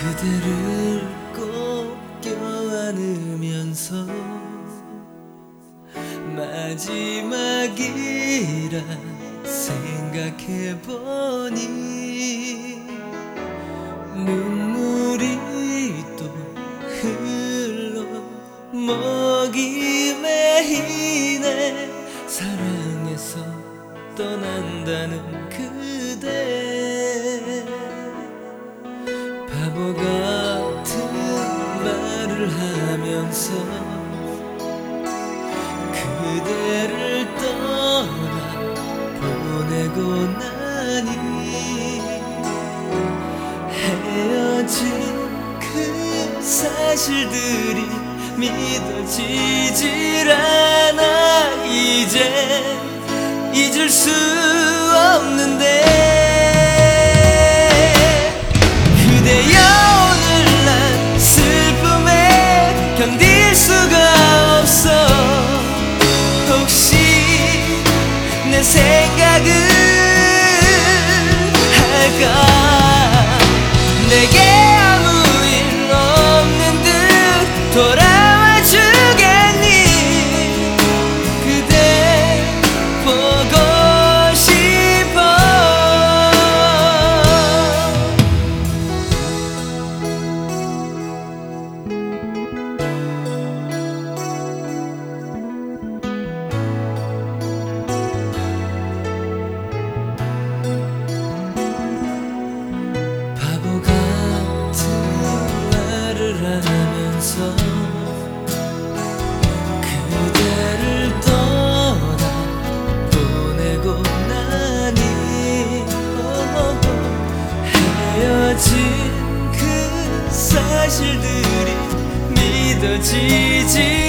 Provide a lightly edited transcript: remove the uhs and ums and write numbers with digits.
그대를 꼭 껴안으면서 마지막이라 생각해보니 눈물이 또 흘러 목이 메이네. 사랑해서 떠난다는 그대, 바보 같은 말을 하면서 그대를 떠나 보내고 나니 헤어진 그 사실들이 믿어지질 않아. 이제 잊을 수 없는데 그대여, 오늘 난 슬픔에 견딜 수가 없어. 혹시 내 생각은 할까? 내게 아무 일 없는 듯 돌아와 주겠니? 그대 보고 싶어. 바보 같은 말을 하면서 그대를 떠나 보내고 나니 헤어진 그 사실들이 믿어지지